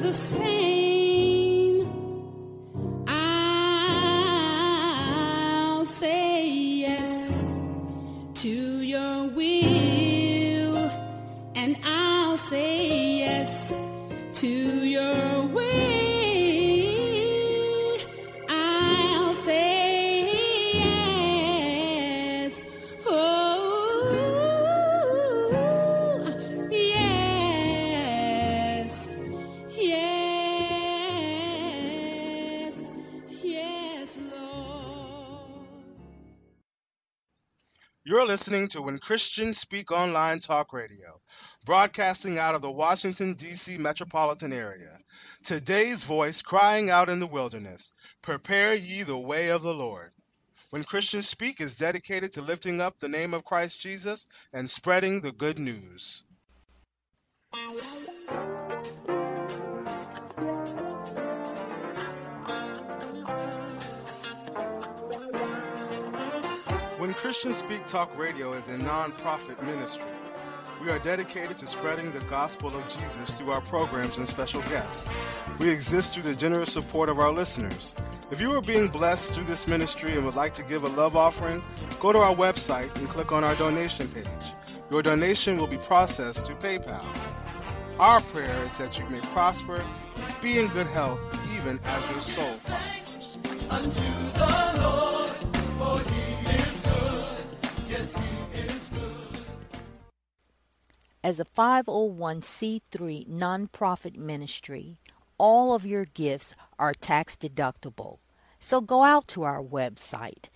the same. I'll say yes to your will, and I'll say yes to your way. I'll say yes. Oh, yes. Yes. Yes, Lord. You're listening to When Christians Speak Online Talk Radio, broadcasting out of the Washington, D.C. metropolitan area. Today's voice crying out in the wilderness, prepare ye the way of the Lord. When Christians Speak is dedicated to lifting up the name of Christ Jesus and spreading the good news. When Christians Speak Talk Radio is a non-profit ministry. We are dedicated to spreading the gospel of Jesus through our programs and special guests. We exist through the generous support of our listeners. If you are being blessed through this ministry and would like to give a love offering, go to our website and click on our donation page. Your donation will be processed through PayPal. Our prayer is that you may prosper and be in good health even as your soul prospers. Unto the Lord, for he is good. Yes, he is good. As a 501c3 nonprofit ministry, all of your gifts are tax deductible. So go out to our website,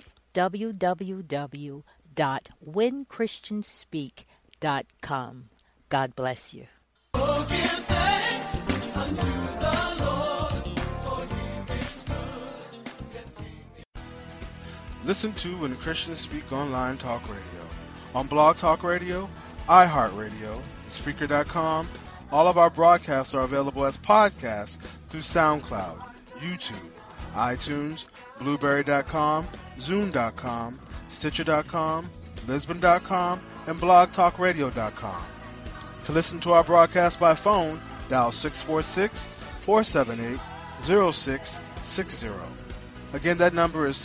www.whenchristianspeak.com. God bless you. Oh, give thanks unto the Lord, for he is good. Yes, he is. Listen to When Christians Speak Online Talk Radio. On Blog Talk Radio, iHeartRadio, Spreaker.com. All of our broadcasts are available as podcasts through SoundCloud, YouTube, iTunes, Blueberry.com, Zoom.com, Stitcher.com, Lisbon.com, and BlogTalkRadio.com. To listen to our broadcast by phone, dial 646-478-0660. Again, that number is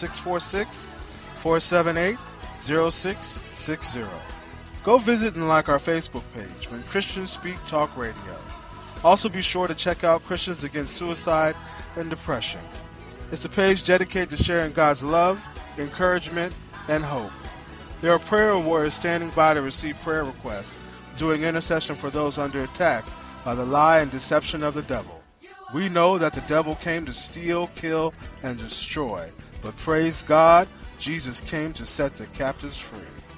646-478-0660. Go visit and like our Facebook page, When Christians Speak Talk Radio. Also be sure to check out Christians Against Suicide and Depression. It's a page dedicated to sharing God's love, encouragement, and hope. There are prayer warriors standing by to receive prayer requests, doing intercession for those under attack by the lie and deception of the devil. We know that the devil came to steal, kill, and destroy, but praise God, Jesus came to set the captives free.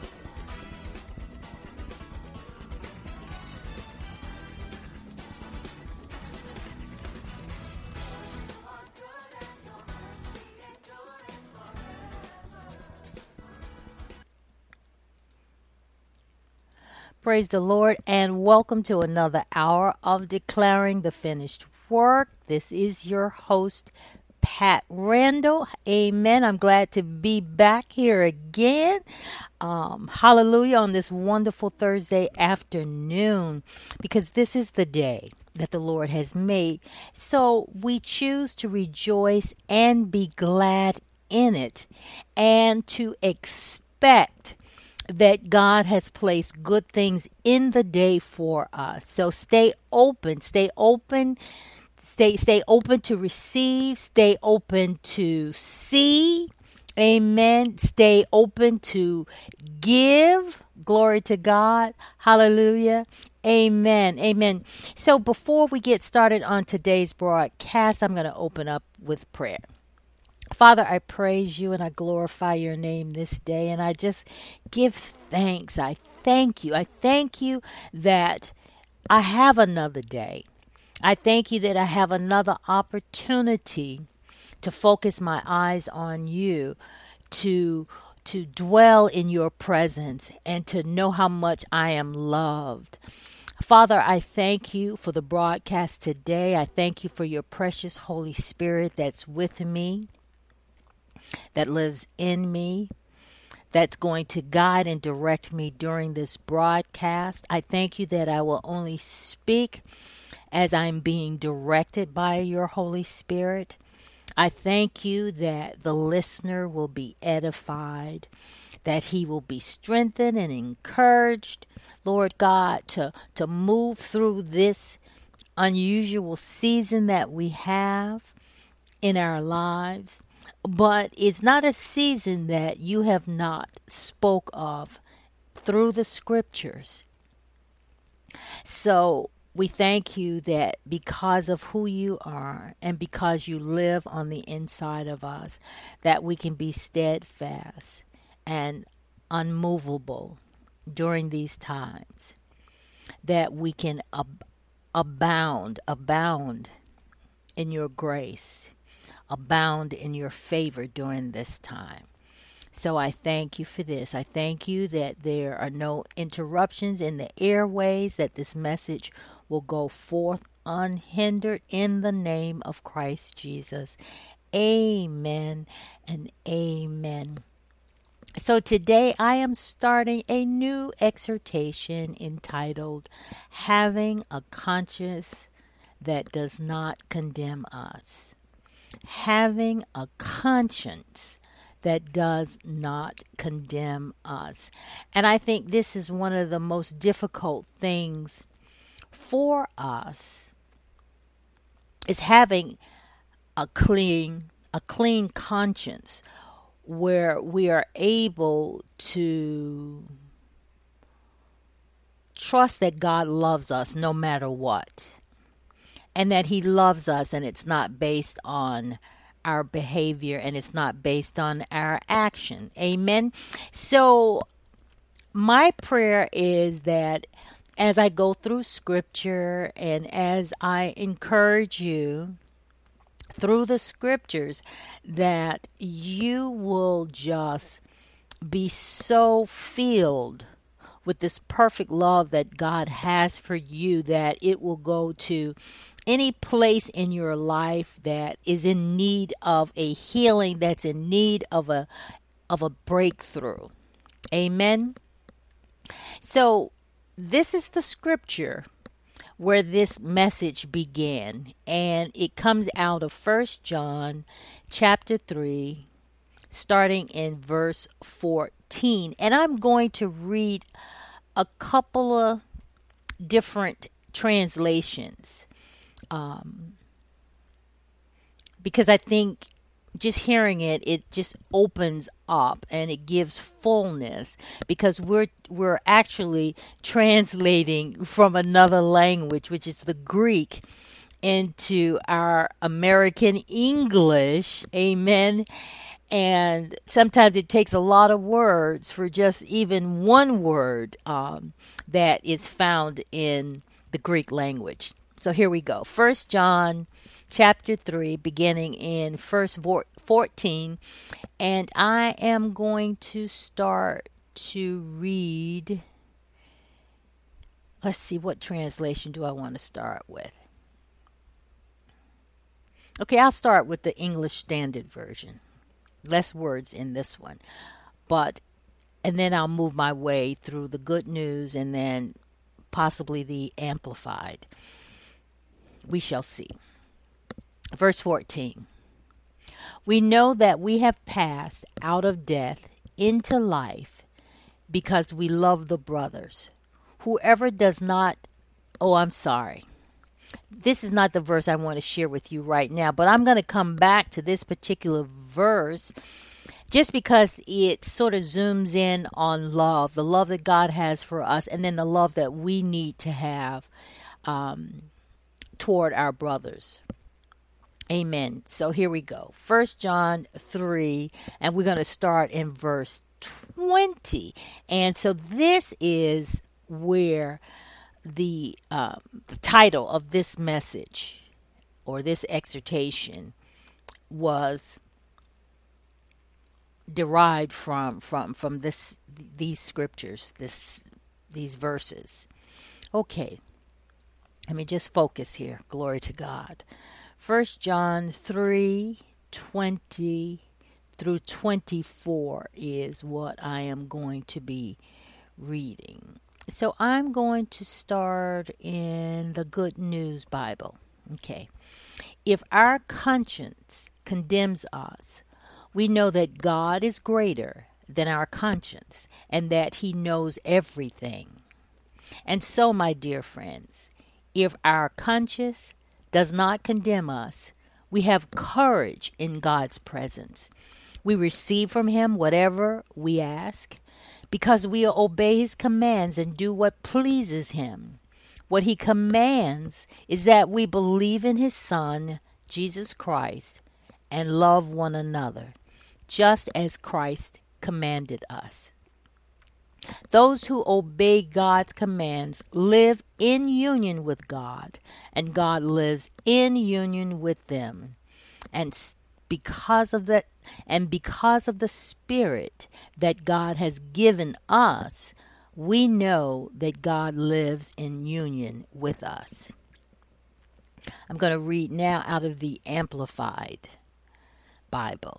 Praise the Lord, and welcome to another hour of Declaring the Finished Work. This is your host, Pat Randall. Amen. I'm glad to be back here again. Hallelujah, on this wonderful Thursday afternoon, because this is the day that the Lord has made. So we choose to rejoice and be glad in it, and to expect that God has placed good things in the day for us. So stay open to receive, stay open to see. Amen. Stay open to give. Glory to God. Hallelujah. Amen. Amen. So before we get started on today's broadcast, I'm going to open up with prayer. Father, I praise you and I glorify your name this day, and I just give thanks. I thank you. I thank you that I have another day. I thank you that I have another opportunity to focus my eyes on you, to dwell in your presence, and to know how much I am loved. Father, I thank you for the broadcast today. I thank you for your precious Holy Spirit that's with me, that lives in me, that's going to guide and direct me during this broadcast. I thank you that I will only speak as I'm being directed by your Holy Spirit. I thank you that the listener will be edified, that he will be strengthened and encouraged, Lord God, to move through this unusual season that we have in our lives. But it's not a season that you have not spoke of through the scriptures. So we thank you that because of who you are and because you live on the inside of us, that we can be steadfast and unmovable during these times, that we can abound in your grace, abound in your favor during this time. So I thank you for this. I thank you that there are no interruptions in the airways, that this message will go forth unhindered in the name of Christ Jesus. Amen and amen. So today I am starting a new exhortation entitled Having a Conscience That Does Not Condemn Us. Having a conscience that does not condemn us. And I think this is one of the most difficult things for us, is having a clean conscience where we are able to trust that God loves us no matter what, and that he loves us, and it's not based on our behavior and it's not based on our action. Amen. So my prayer is that as I go through scripture and as I encourage you through the scriptures, that you will just be so filled with this perfect love that God has for you, that it will go to any place in your life that is in need of a healing, that's in need of a breakthrough. Amen. So this is the scripture where this message began, and it comes out of 1 John chapter 3, starting in verse 14. And I'm going to read a couple of different translations, because I think just hearing it just opens up and it gives fullness, because we're actually translating from another language, which is the Greek, into our American English. Amen. And sometimes it takes a lot of words for just even one word that is found in the Greek language. So here we go. 1 John chapter 3, beginning in verse 14. And I am going to start to read. Let's see, what translation do I want to start with? Okay, I'll start with the English Standard Version. Less words in this one. And then I'll move my way through the Good News and then possibly the Amplified. We shall see. Verse 14. We know that we have passed out of death into life because we love the brothers. Whoever does not... Oh, I'm sorry. This is not the verse I want to share with you right now, but I'm going to come back to this particular verse just because it sort of zooms in on love, the love that God has for us, and then the love that we need to have toward our brothers. Amen. So here we go. 1 John 3, and we're going to start in verse 20. And so this is where the title of this message or this exhortation was derived from these scriptures, these verses. Okay, let me just focus here. Glory to God. 1 John 3:20 through 24 is what I am going to be reading. So I'm going to start in the Good News Bible. Okay. If our conscience condemns us, we know that God is greater than our conscience and that He knows everything. And so, my dear friends, if our conscience does not condemn us, we have courage in God's presence. We receive from Him whatever we ask because we obey His commands and do what pleases Him. What He commands is that we believe in His Son, Jesus Christ, and love one another, just as Christ commanded us. Those who obey God's commands live in union with God, and God lives in union with them. And because of the Spirit that God has given us, we know that God lives in union with us. I'm going to read now out of the Amplified Bible.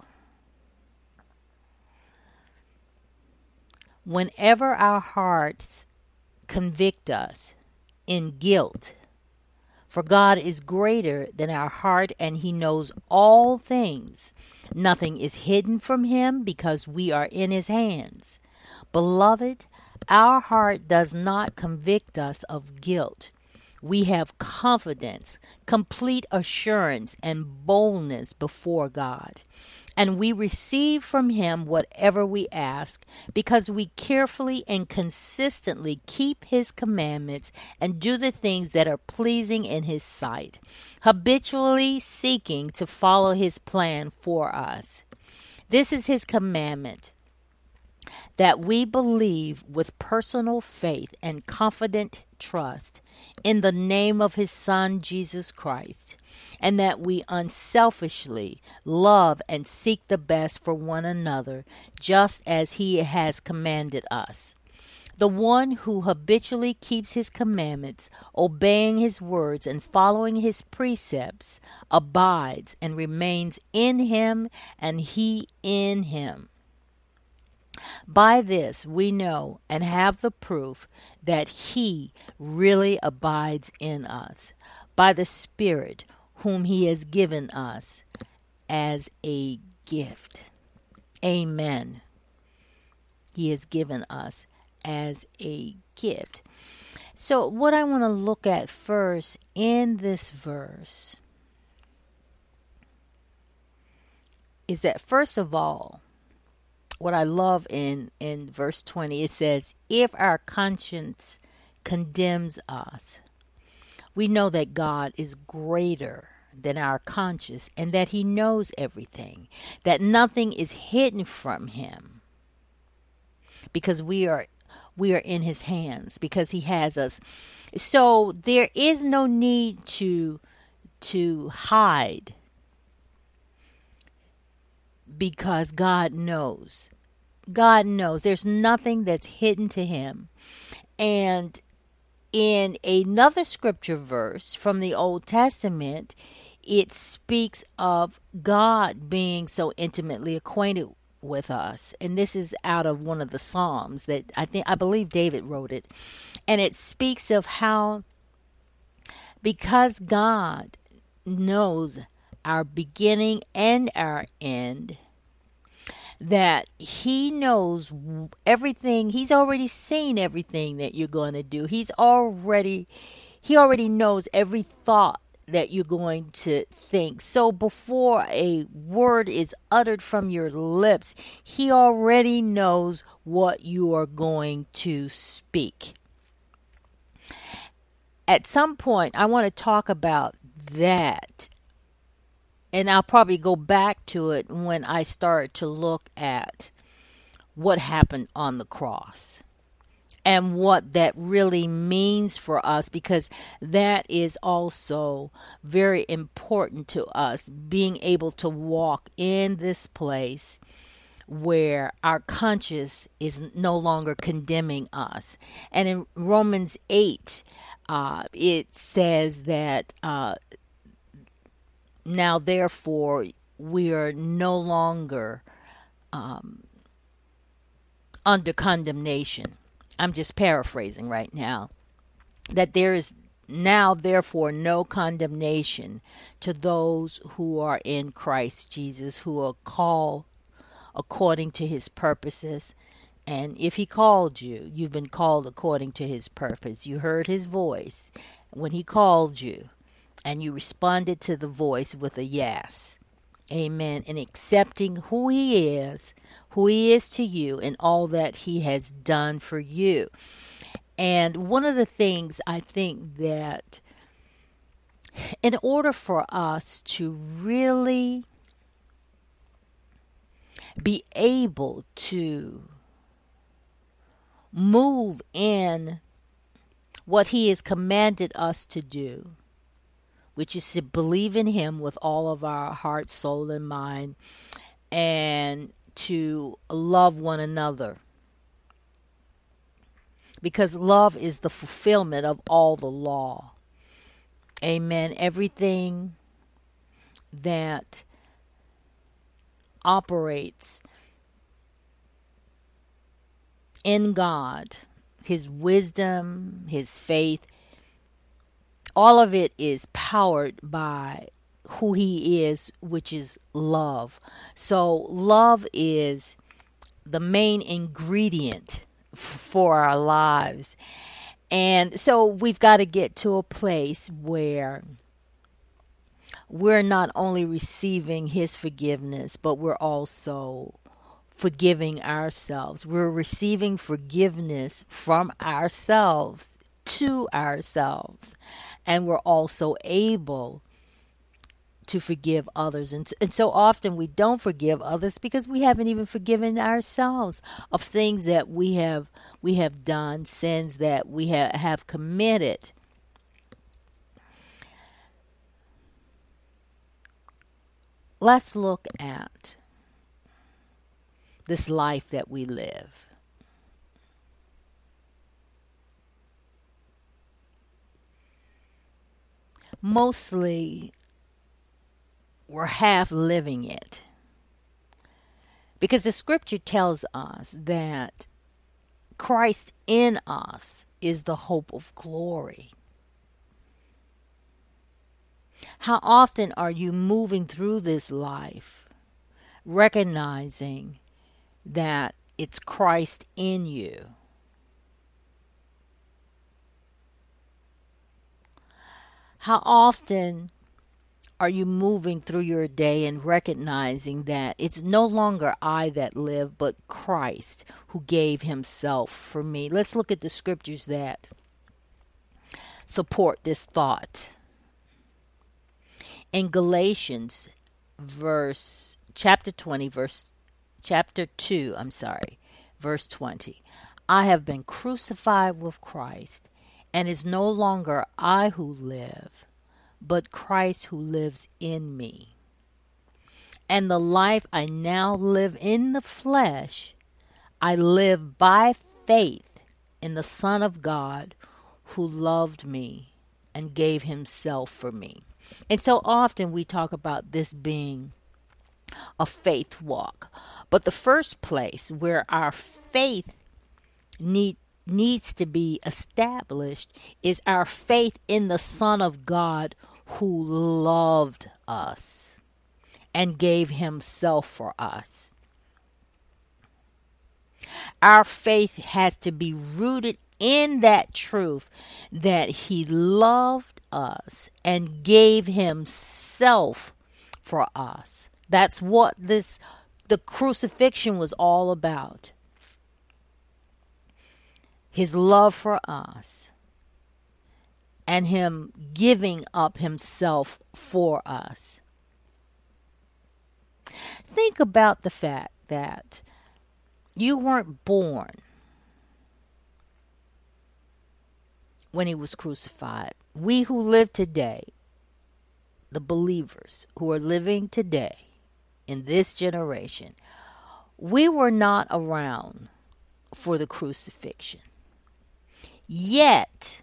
Whenever our hearts convict us in guilt, for God is greater than our heart and He knows all things. Nothing is hidden from Him because we are in His hands. Beloved, our heart does not convict us of guilt. We have confidence, complete assurance, and boldness before God. And we receive from Him whatever we ask because we carefully and consistently keep His commandments and do the things that are pleasing in His sight, habitually seeking to follow His plan for us. This is His commandment, that we believe with personal faith and confident trust in the name of His Son, Jesus Christ, and that we unselfishly love and seek the best for one another, just as He has commanded us. The one who habitually keeps His commandments, obeying His words and following His precepts, abides and remains in Him, and He in him. By this we know and have the proof that He really abides in us, by the Spirit whom He has given us as a gift. Amen. He has given us as a gift. So what I want to look at first in this verse is that, first of all, what I love in verse 20, it says, if our conscience condemns us, we know that God is greater than our conscience and that He knows everything, that nothing is hidden from Him because we are in His hands, because He has us. So there is no need to hide, because God knows. God knows. There's nothing that's hidden to Him. And in another scripture verse from the Old Testament, it speaks of God being so intimately acquainted with us. And this is out of one of the Psalms that I believe David wrote it. And it speaks of how, because God knows our beginning and our end, that He knows everything. He's already seen everything that you're going to do. He already knows every thought that you're going to think. So before a word is uttered from your lips, He already knows what you are going to speak. At some point, I want to talk about that. And I'll probably go back to it when I start to look at what happened on the cross and what that really means for us, because that is also very important to us, being able to walk in this place where our conscience is no longer condemning us. And in Romans 8, it says that now, therefore, we are no longer under condemnation. I'm just paraphrasing right now, that there is now therefore no condemnation to those who are in Christ Jesus, who are called according to his purposes. And if he called you, you've been called according to his purpose. You heard his voice when he called you, and you responded to the voice with a yes. Amen. And accepting who he is to you, and all that he has done for you. And one of the things I think that in order for us to really be able to move in what he has commanded us to do, which is to believe in him with all of our heart, soul, and mind, and to love one another. Because love is the fulfillment of all the law. Amen. Everything that operates in God, his wisdom, his faith, all of it is powered by who he is, which is love. So love is the main ingredient for our lives. And so we've got to get to a place where we're not only receiving his forgiveness, but we're also forgiving ourselves. We're receiving forgiveness from ourselves to ourselves. And we're also able to forgive others. And so often we don't forgive others because we haven't even forgiven ourselves of things that we have done, sins that we have committed. Let's look at this life that we live. Mostly, we're half living it. Because the scripture tells us that Christ in us is the hope of glory. How often are you moving through this life recognizing that it's Christ in you? How often are you moving through your day and recognizing that it's no longer I that live, but Christ who gave himself for me? Let's look at the scriptures that support this thought. In Galatians chapter 2, verse 20. I have been crucified with Christ, and it's no longer I who live, but Christ who lives in me. And the life I now live in the flesh, I live by faith in the Son of God who loved me and gave himself for me. And so often we talk about this being a faith walk. But the first place where our faith needs to be established is our faith in the Son of God who loved us and gave himself for us. Our faith has to be rooted in that truth that he loved us and gave himself for us. That's what the crucifixion was all about. His love for us and him giving up himself for us. Think about the fact that you weren't born when he was crucified. We who live today, the believers who are living today in this generation, we were not around for the crucifixion. Yet,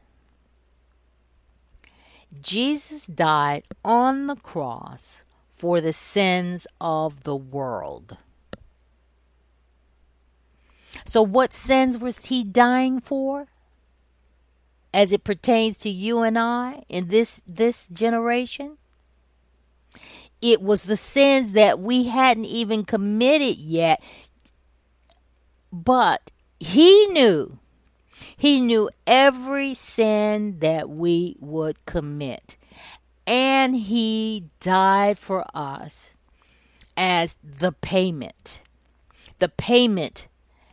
Jesus died on the cross for the sins of the world. So what sins was he dying for as it pertains to you and I in this generation? It was the sins that we hadn't even committed yet, but he knew every sin that we would commit. And he died for us as the payment. The payment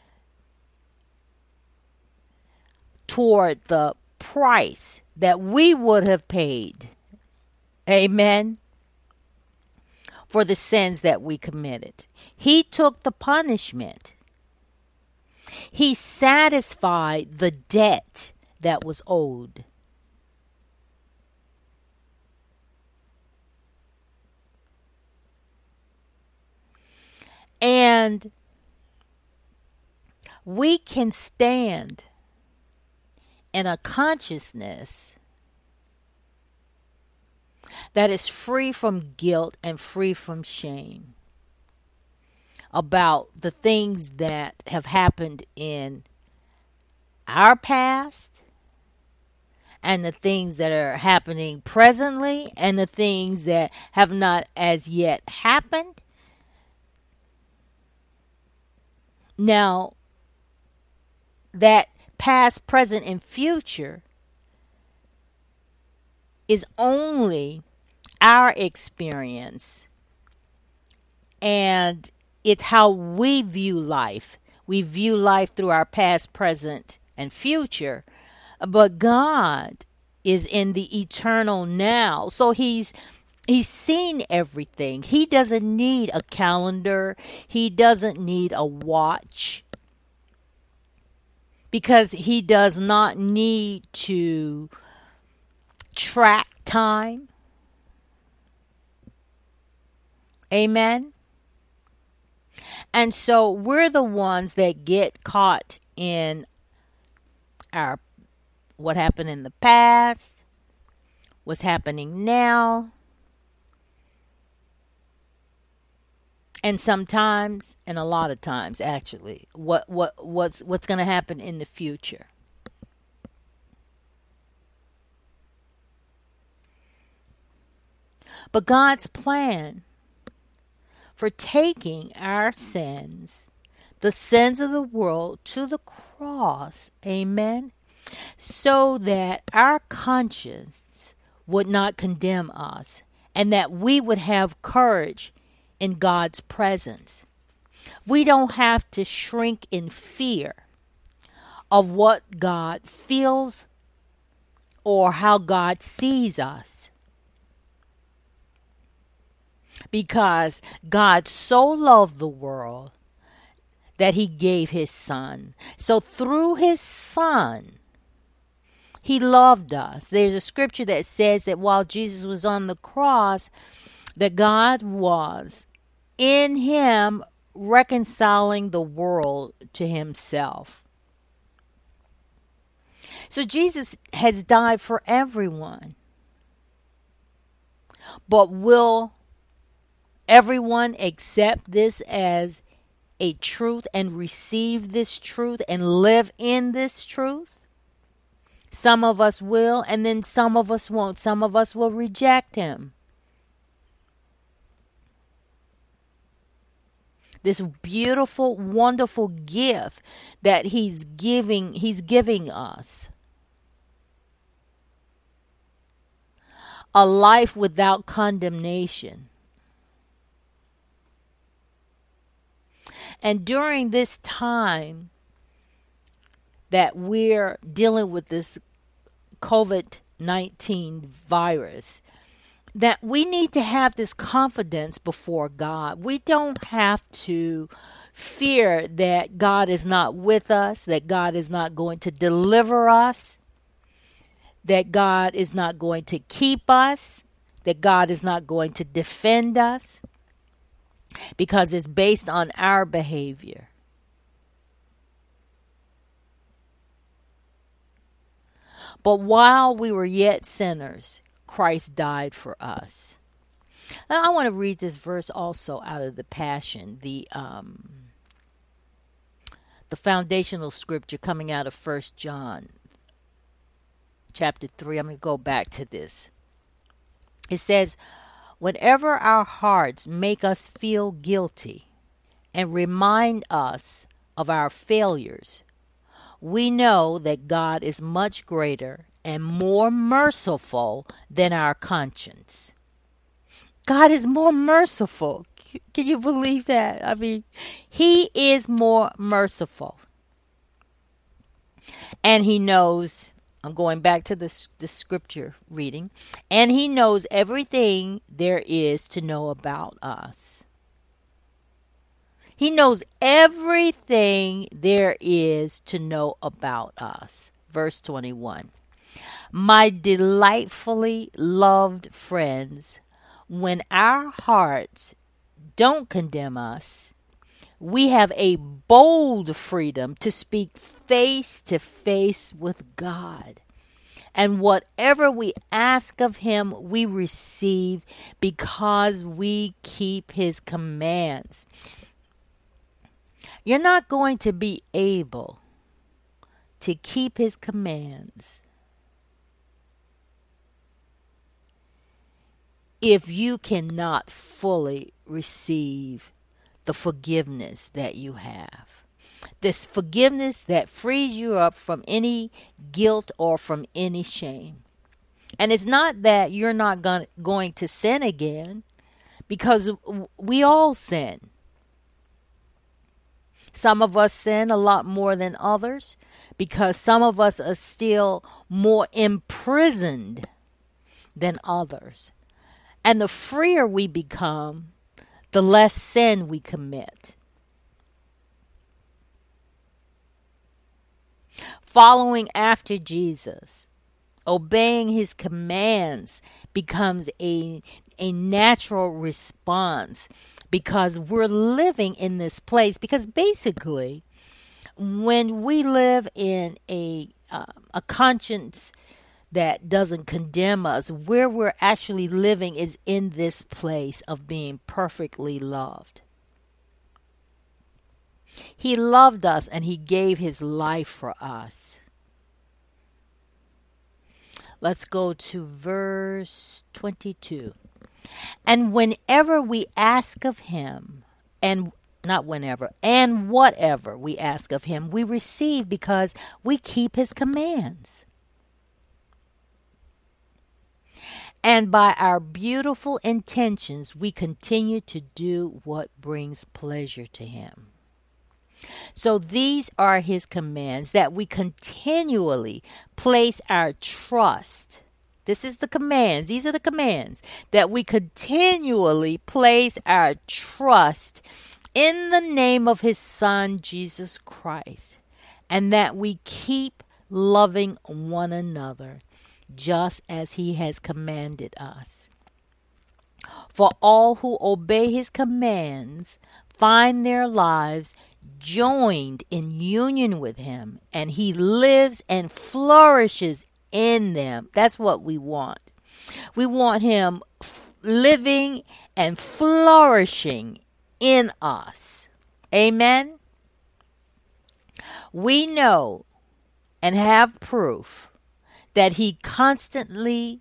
toward the price that we would have paid. Amen. For the sins that we committed. He took the punishment. He satisfied the debt that was owed. And we can stand in a consciousness that is free from guilt and free from shame about the things that have happened in our past and the things that are happening presently and the things that have not as yet happened. Now, that past, present, and future is only our experience, and it's how we view life. We view life through our past, present, and future, but God is in the eternal now. So He's seen everything. He doesn't need a calendar. He doesn't need a watch, because he does not need to track time. Amen. And so we're the ones that get caught in our what happened in the past, what's happening now, and sometimes, and a lot of times actually, what's going to happen in the future. But God's plan for taking our sins, the sins of the world, to the cross, amen, so that our conscience would not condemn us and that we would have courage in God's presence. We don't have to shrink in fear of what God feels or how God sees us, because God so loved the world that he gave his son. So through his son, he loved us. There's a scripture that says that while Jesus was on the cross, that God was in him reconciling the world to himself. So Jesus has died for everyone. But will everyone accept this as a truth and receive this truth and live in this truth? Some of us will, and then some of us won't. Some of us will reject him. This beautiful, wonderful gift that he's giving us. A life without condemnation. And during this time that we're dealing with this COVID-19 virus, that we need to have this confidence before God. We don't have to fear that God is not with us, that God is not going to deliver us, that God is not going to keep us, that God is not going to defend us, because it's based on our behavior. But while we were yet sinners, Christ died for us. Now, I want to read this verse also out of the Passion, the the foundational scripture coming out of 1 John chapter 3. I'm going to go back to this. It says, whenever our hearts make us feel guilty and remind us of our failures, we know that God is much greater and more merciful than our conscience. God is more merciful. Can you believe that? I mean, He is more merciful. And He knows, I'm going back to the scripture reading, and He knows everything there is to know about us. He knows everything there is to know about us. Verse 21. My delightfully loved friends, when our hearts don't condemn us, we have a bold freedom to speak face to face with God. And whatever we ask of Him, we receive because we keep His commands. You're not going to be able to keep His commands if you cannot fully receive the forgiveness that you have. This forgiveness that frees you up from any guilt or from any shame. And it's not that you're not going to sin again, because we all sin. Some of us sin a lot more than others because some of us are still more imprisoned than others. And the freer we become, the less sin we commit. Following after Jesus, obeying His commands becomes a natural response because we're living in this place. Because basically, when we live in a conscience that doesn't condemn us, where we're actually living is in this place of being perfectly loved. He loved us and He gave His life for us. Let's go to verse 22. And whenever we ask of Him, and not whenever, and whatever we ask of Him, we receive because we keep His commands. And by our beautiful intentions, we continue to do what brings pleasure to Him. So these are His commands, that we continually place our trust. This is the commands. These are the commands, that we continually place our trust in the name of His Son, Jesus Christ, and that we keep loving one another just as He has commanded us. For all who obey His commands find their lives joined in union with Him, and He lives and flourishes in them. That's what we want. We want Him living and flourishing in us. Amen. We know and have proof that He constantly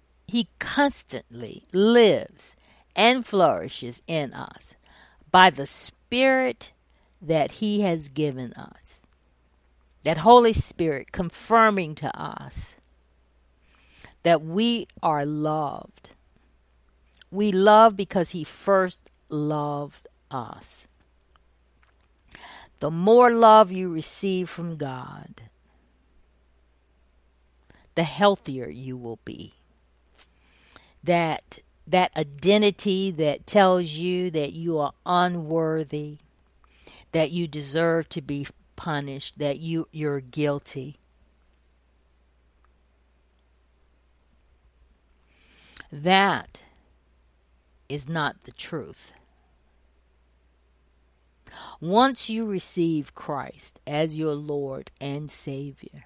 lives and flourishes in us by the Spirit that He has given us. That Holy Spirit confirming to us that we are loved. We love because He first loved us. The more love you receive from God, the healthier you will be. That identity that tells you that you are unworthy, that you deserve to be punished, that you're guilty. That is not the truth. Once you receive Christ as your Lord and Savior,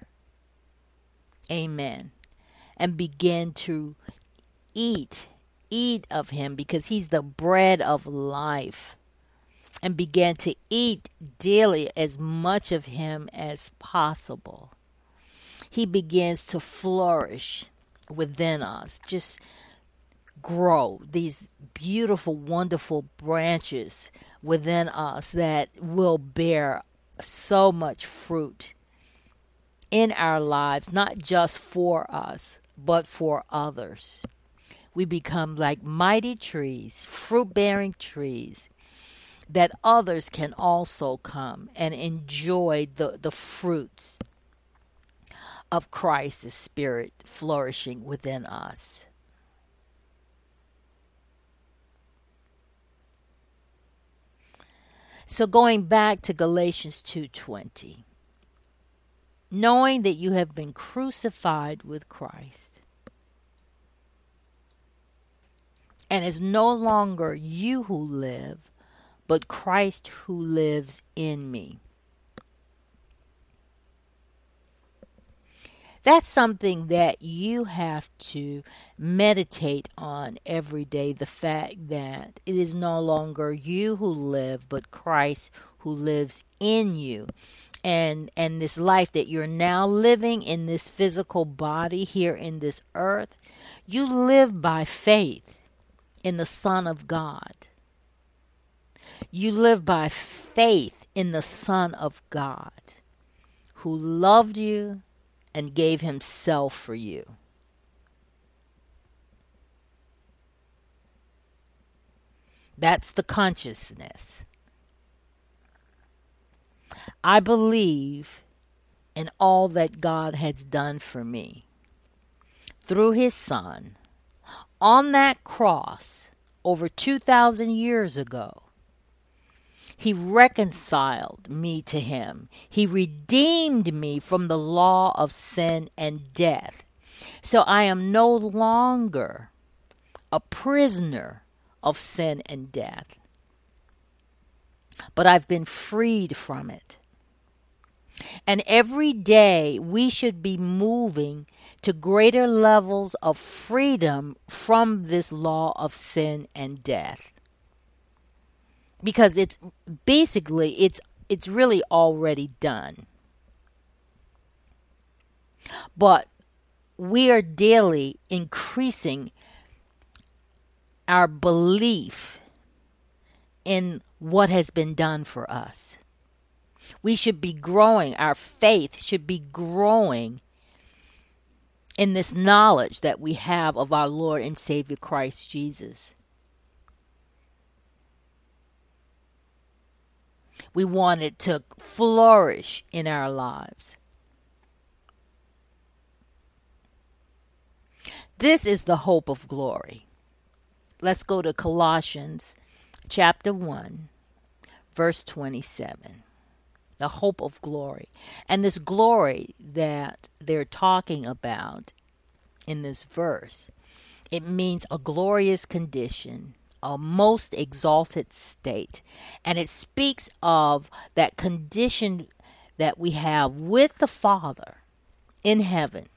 amen, and begin to eat of Him because He's the bread of life. and began to eat daily as much of him as possible, he begins to flourish within us. Just grow these beautiful, wonderful branches within us that will bear so much fruit in our lives, not just for us, but for others. We become like mighty trees, fruit-bearing trees, that others can also come and enjoy the fruits of Christ's Spirit flourishing within us. So going back to Galatians 2:20, knowing that you have been crucified with Christ, and it's no longer you who live, but Christ who lives in me. That's something that you have to meditate on every day, the fact that it is no longer you who live, but Christ who lives in you. And this life that you're now living in this physical body here in this earth, you live by faith in the Son of God. You live by faith in the Son of God who loved you and gave himself for you. That's the consciousness. I believe in all that God has done for me through his Son on that cross over 2,000 years ago. He reconciled me to him. He redeemed me from the law of sin and death. So I am no longer a prisoner of sin and death, but I've been freed from it. And every day we should be moving to greater levels of freedom from this law of sin and death. Because it's really already done. But we are daily increasing our belief in what has been done for us. We should be growing, our faith should be growing in this knowledge that we have of our Lord and Savior Christ Jesus. We want it to flourish in our lives. This is the hope of glory. Let's go to Colossians chapter 1, verse 27. The hope of glory. And this glory that they're talking about in this verse, it means a glorious condition, a most exalted state. And it speaks of that condition that we have with the Father in heaven.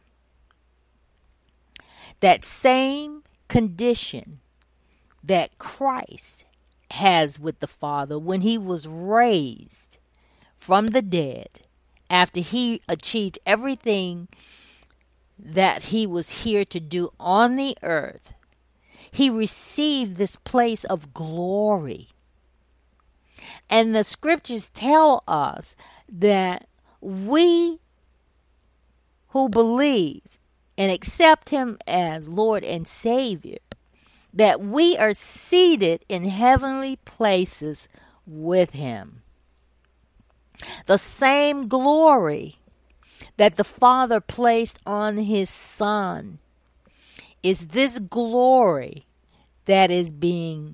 That same condition that Christ has with the Father when he was raised from the dead after he achieved everything that he was here to do on the earth. He received this place of glory. And the scriptures tell us that we who believe and accept him as Lord and Savior, that we are seated in heavenly places with him. The same glory that the Father placed on his Son is this glory that is being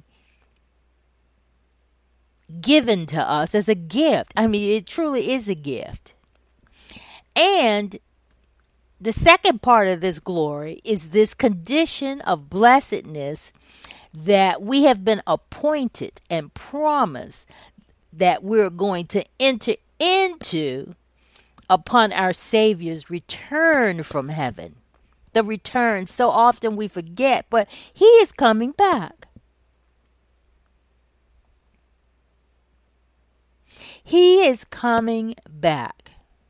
given to us as a gift. I mean, it truly is a gift. And the second part of this glory is this condition of blessedness that we have been appointed and promised that we're going to enter into upon our Savior's return from heaven. The return, so often we forget, but he is coming back. He is coming back.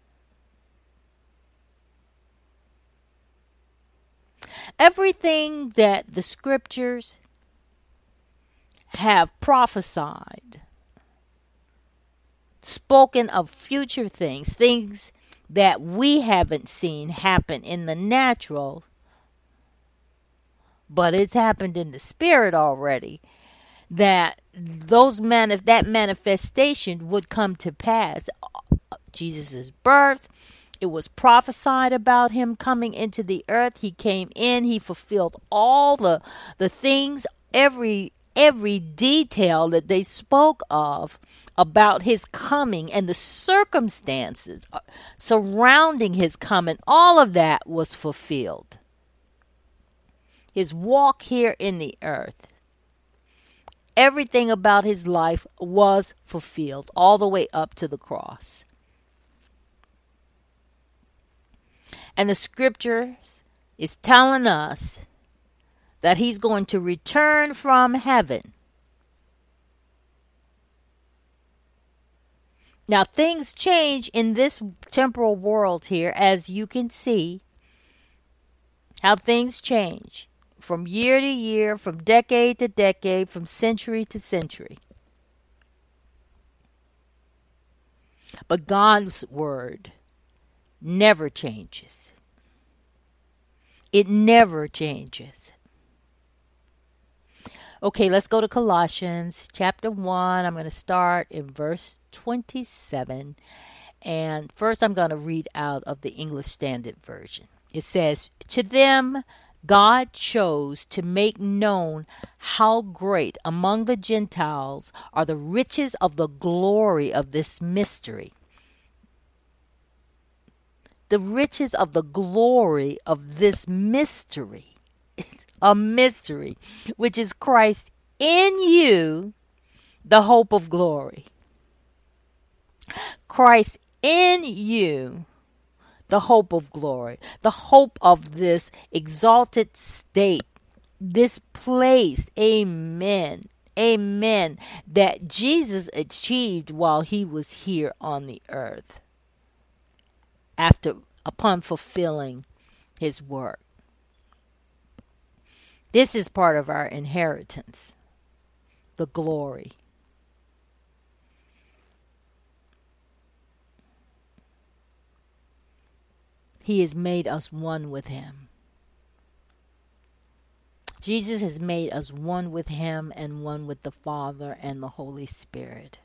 Everything that the scriptures have prophesied, spoken of future things, things that we haven't seen happen in the natural, but it's happened in the spirit already, that that manifestation would come to pass. Jesus' birth, it was prophesied about him coming into the earth. He came in, he fulfilled all the things, every detail that they spoke of about his coming and the circumstances surrounding his coming. All of that was fulfilled. His walk here in the earth, everything about his life was fulfilled all the way up to the cross. And the scriptures is telling us that he's going to return from heaven. Now, things change in this temporal world here, as you can see how things change from year to year, from decade to decade, from century to century. But God's word never changes. It never changes. Okay, let's go to Colossians chapter 1. I'm going to start in verse 27. And first I'm going to read out of the English Standard Version. It says, "To them God chose to make known how great among the Gentiles are the riches of the glory of this mystery." The riches of the glory of this mystery. A mystery, which is Christ in you, the hope of glory. Christ in you, the hope of glory, the hope of this exalted state, this place, amen, amen, that Jesus achieved while he was here on the earth, upon fulfilling his work. This is part of our inheritance, the glory. He has made us one with him. Jesus has made us one with him and one with the Father and the Holy Spirit.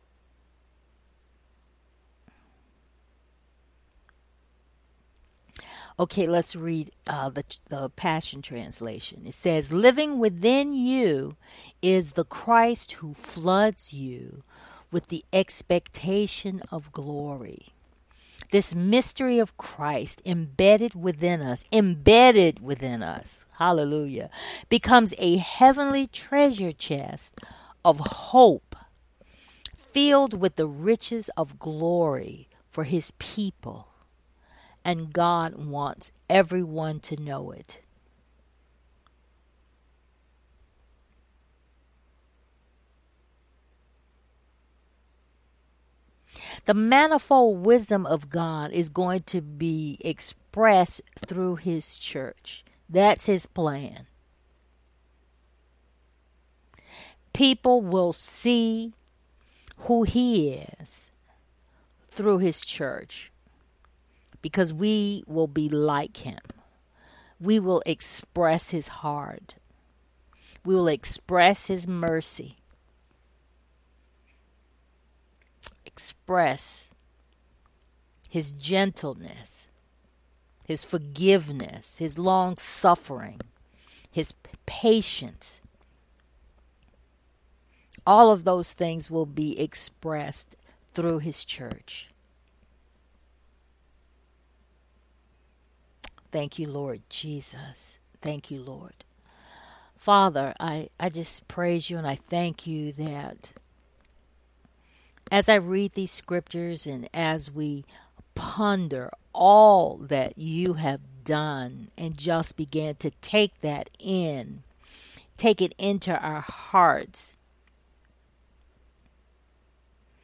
Okay, let's read the Passion Translation. It says, "Living within you is the Christ who floods you with the expectation of glory." This mystery of Christ embedded within us, hallelujah, becomes a heavenly treasure chest of hope filled with the riches of glory for his people. And God wants everyone to know it. The manifold wisdom of God is going to be expressed through his church. That's his plan. People will see who he is through his church, because we will be like him. We will express his heart. We will express his mercy. Express his gentleness, his forgiveness, his long suffering, his patience. All of those things will be expressed through his church. Thank you, Lord Jesus. Thank you, Lord. Father, I just praise you and I thank you that as I read these scriptures and as we ponder all that you have done and just begin to take that in, take it into our hearts,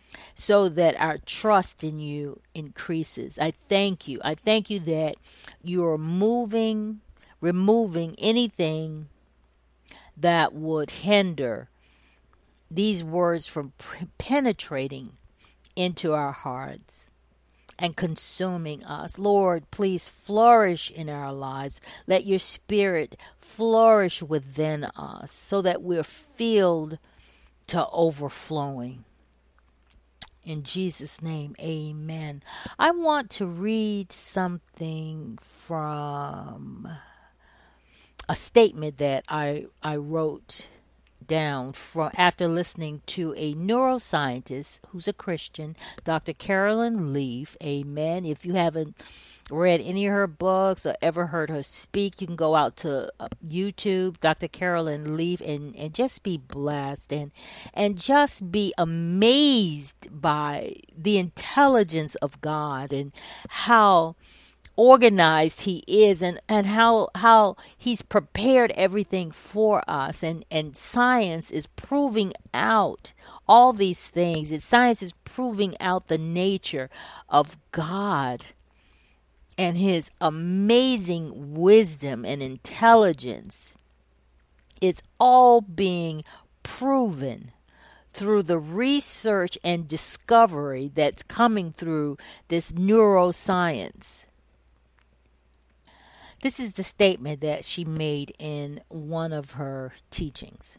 so that our trust in you increases. I thank you. I thank you that you're removing anything that would hinder these words from penetrating into our hearts and consuming us. Lord, please flourish in our lives. Let your spirit flourish within us so that we're filled to overflowing. In Jesus' name, amen. I want to read something from a statement that I wrote down from after listening to a neuroscientist who's a Christian, Dr. Carolyn Leaf. Amen. If you haven't read any of her books or ever heard her speak, you can go out to YouTube, Dr. Carolyn Leaf, and just be blessed and just be amazed by the intelligence of God and how organized he is and how he's prepared everything for us, and science is proving out all these things. Science is proving out the nature of God and his amazing wisdom and intelligence. It's all being proven through the research and discovery that's coming through this neuroscience. This is the statement that she made in one of her teachings.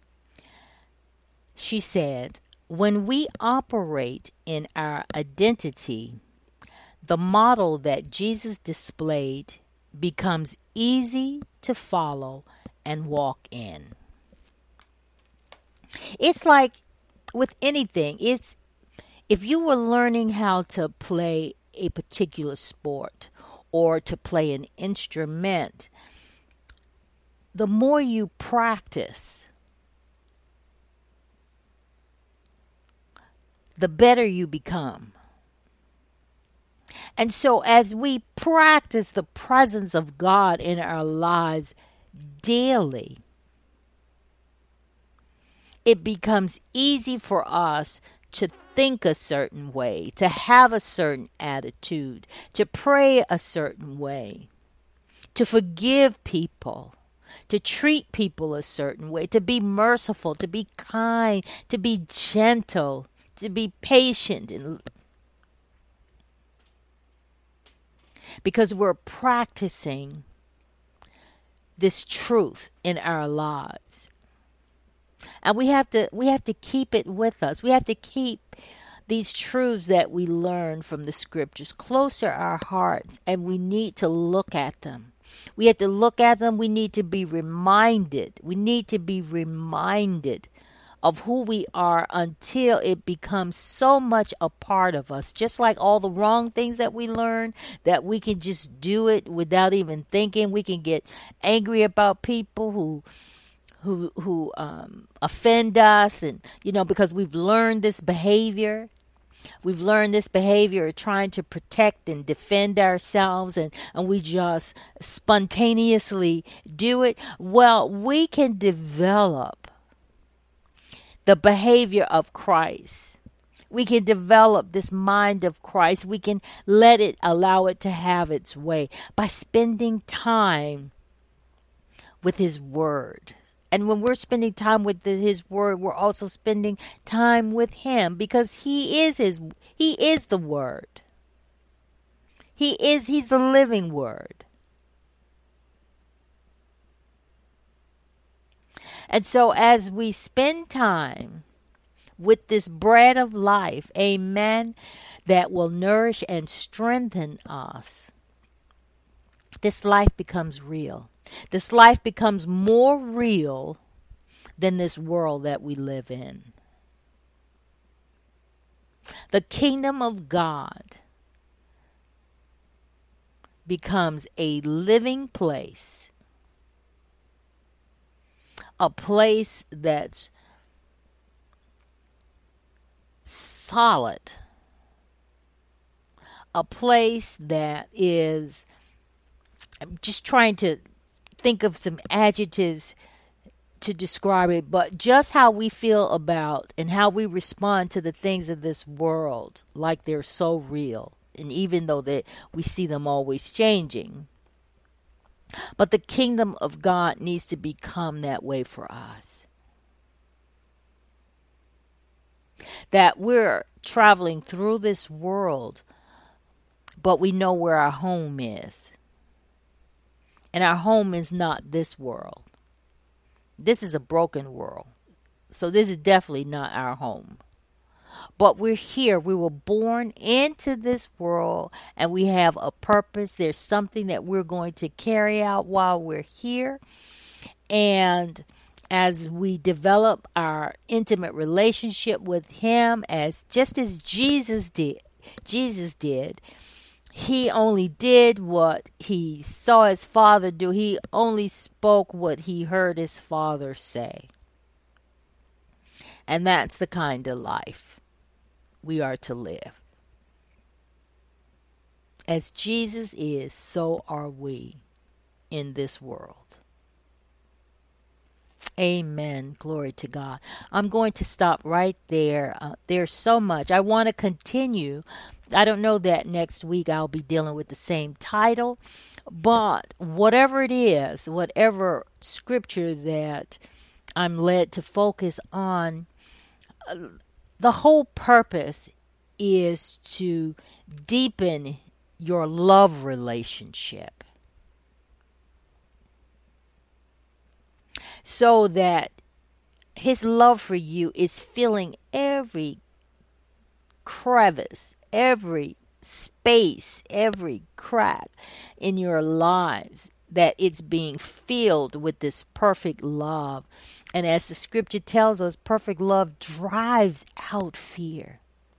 She said, "When we operate in our identity, the model that Jesus displayed becomes easy to follow and walk in." It's like with anything. It's if you were learning how to play a particular sport or to play an instrument, the more you practice, the better you become. And so as we practice the presence of God in our lives daily, it becomes easy for us to think a certain way, to have a certain attitude, to pray a certain way, to forgive people, to treat people a certain way, to be merciful, to be kind, to be gentle, to be patient, and because we're practicing this truth in our lives. And we have to keep it with us. We have to keep these truths that we learn from the scriptures closer our hearts, and we need to look at them. We have to look at them. We need to be reminded. We need to be reminded of who we are until it becomes so much a part of us. Just like all the wrong things that we learn, that we can just do it without even thinking. We can get angry about people who offend us, and because we've learned this behavior. We've learned this behavior of trying to protect and defend ourselves, and we just spontaneously do it. Well, we can develop the behavior of Christ. We can develop this mind of Christ. We can allow it to have its way by spending time with His Word. And when we're spending time with His Word, we're also spending time with Him, because He is the Word. He's the living Word. And so as we spend time with this bread of life, amen, that will nourish and strengthen us, this life becomes real. This life becomes more real than this world that we live in. The kingdom of God becomes a living place, a place that's solid, a place that is, I'm just trying to think of some adjectives to describe it, but just how we feel about and how we respond to the things of this world, like they're so real. And even though that we see them always changing, but the kingdom of God needs to become that way for us. That we're traveling through this world, but we know where our home is. And our home is not this world. This is a broken world. So this is definitely not our home. But we're here. We were born into this world and we have a purpose. There's something that we're going to carry out while we're here. And as we develop our intimate relationship with Him, just as Jesus did, He only did what He saw His Father do. He only spoke what He heard His Father say. And that's the kind of life we are to live. As Jesus is, so are we in this world. Amen. Glory to God. I'm going to stop right there. There's so much. I want to continue. I don't know that next week I'll be dealing with the same title, but whatever it is, whatever scripture that I'm led to focus on, the whole purpose is to deepen your love relationship so that His love for you is filling every crevice, every space, every crack in your lives, that it's being filled with this perfect love. And as the scripture tells us, perfect love drives out fear.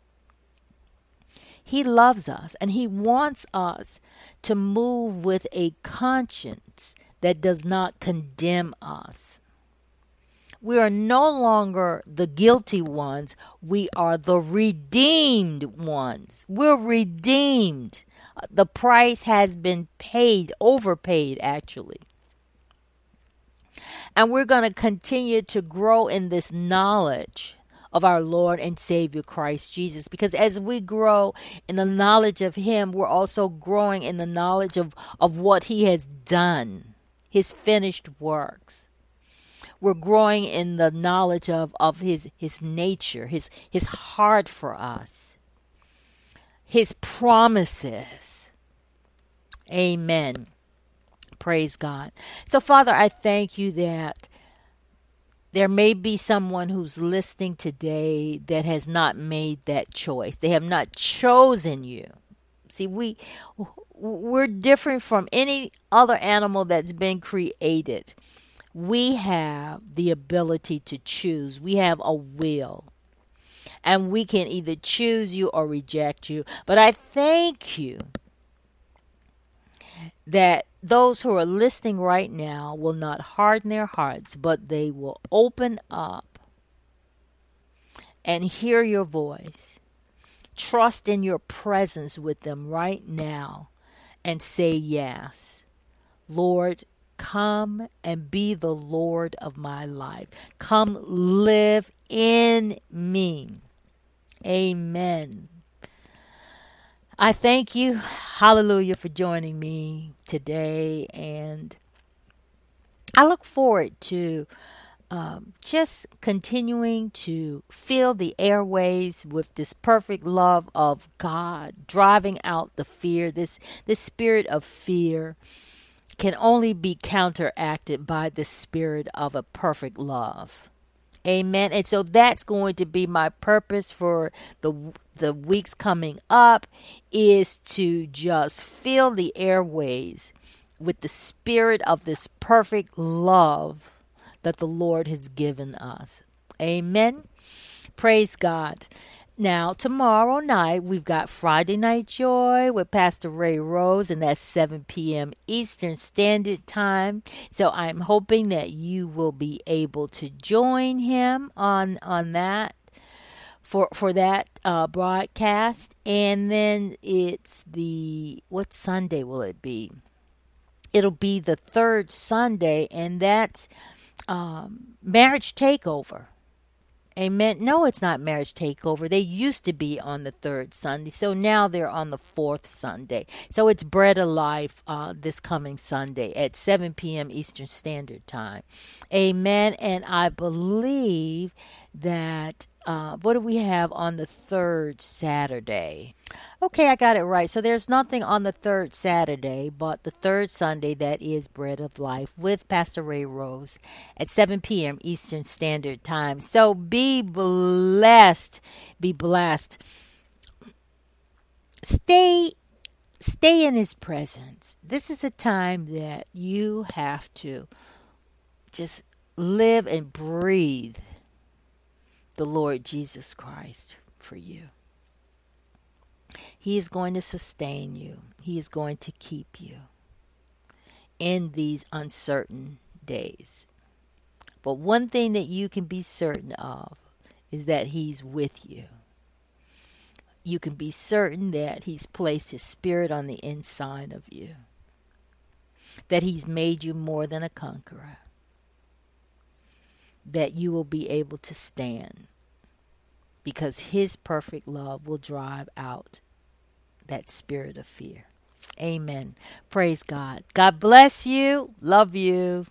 He loves us and He wants us to move with a conscience that does not condemn us. We are no longer the guilty ones. We are the redeemed ones. We're redeemed. The price has been paid, overpaid actually. And we're going to continue to grow in this knowledge of our Lord and Savior Christ Jesus. Because as we grow in the knowledge of Him, we're also growing in the knowledge of what He has done, His finished works. We're growing in the knowledge of His nature, His heart for us, His promises. Amen. Praise God. So, Father, I thank You that there may be someone who's listening today that has not made that choice. They have not chosen You. See, we're different from any other animal that's been created. We have the ability to choose. We have a will. And we can either choose You or reject You. But I thank You that those who are listening right now will not harden their hearts, but they will open up and hear Your voice. Trust in Your presence with them right now and say yes. Lord, come and be the Lord of my life. Come live in me. Amen. I thank You, hallelujah, for joining me today. And I look forward to just continuing to fill the airways with this perfect love of God, driving out the fear. This spirit of fear can only be counteracted by the spirit of a perfect love. Amen. And so that's going to be my purpose for the weeks coming up, is to just fill the airways with the spirit of this perfect love that the Lord has given us. Amen. Praise God. Now, tomorrow night, we've got Friday Night Joy with Pastor Ray Rose, and that's 7 p.m. Eastern Standard Time. So I'm hoping that you will be able to join him on that for that broadcast. And then it's what Sunday will it be? It'll be the third Sunday, and that's marriage takeover. Amen. No, it's not marriage takeover. They used to be on the third Sunday, so now they're on the fourth Sunday. So it's Bread of Life this coming Sunday at 7 p.m. Eastern Standard Time. Amen. And I believe that what do we have on the third Saturday? Okay, I got it right. So there's nothing on the third Saturday, but the third Sunday that is Bread of Life with Pastor Ray Rose at 7 p.m. Eastern Standard Time. So be blessed. Be blessed. Stay in His presence. This is a time that you have to just live and breathe the Lord Jesus Christ for you. He is going to sustain you. He is going to keep you in these uncertain days. But one thing that you can be certain of is that He's with you. You can be certain that He's placed His Spirit on the inside of you, that He's made you more than a conqueror, that you will be able to stand because His perfect love will drive out that spirit of fear. Amen. Praise God. God bless you. Love you.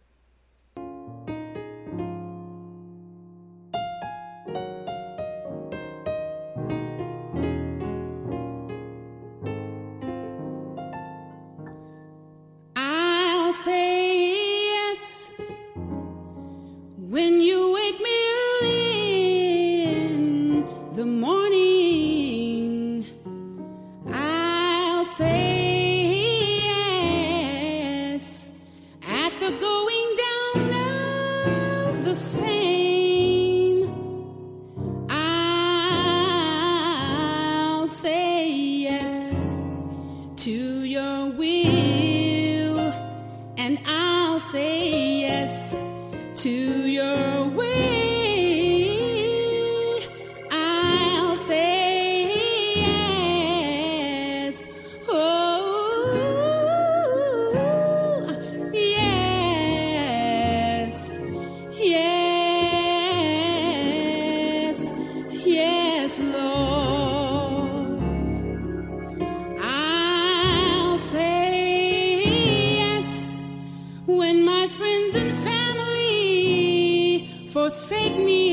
I'll say yes when you wake me early in the morning. I'll say yes at the going down of the same. I'll say yes to your will, and I'll say yes to your way. I'll say yes. Oh, yes. Yes. Yes, Lord. I'll say yes when my friends and family forsake me.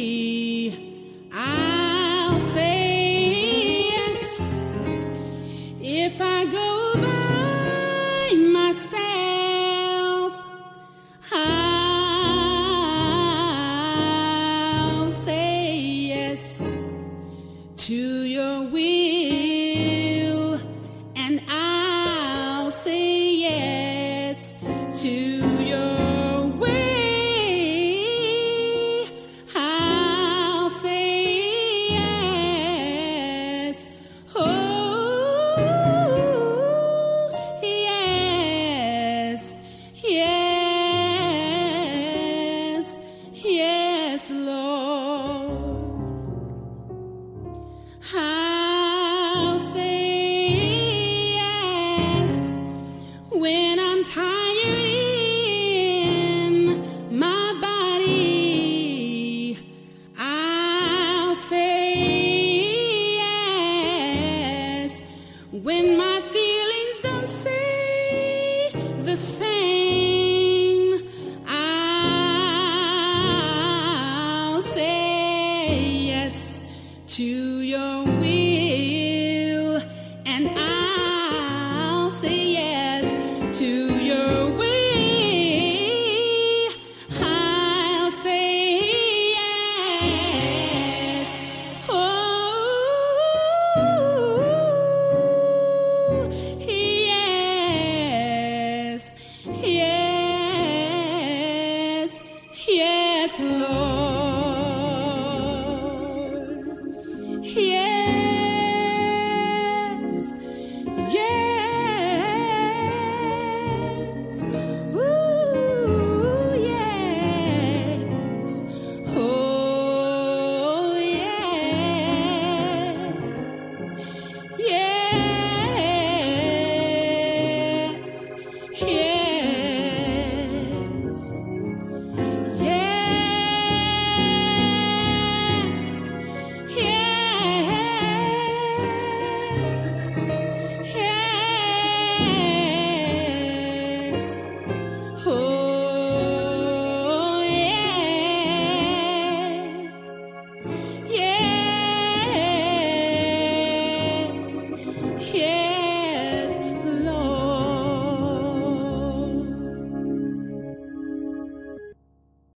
I'll say yes if I go by myself. I'll say yes to your will, and I'll say yes to your way. I'll say yes. Oh, yes. Yes. Yes, Lord. I'll say yes when I'm tired in my body. I'll say yes when my feelings don't say the same. I'll say yes to your will, and I'll say yes to your way. I'll say yes. Oh, yes. Yes. Yes, Lord.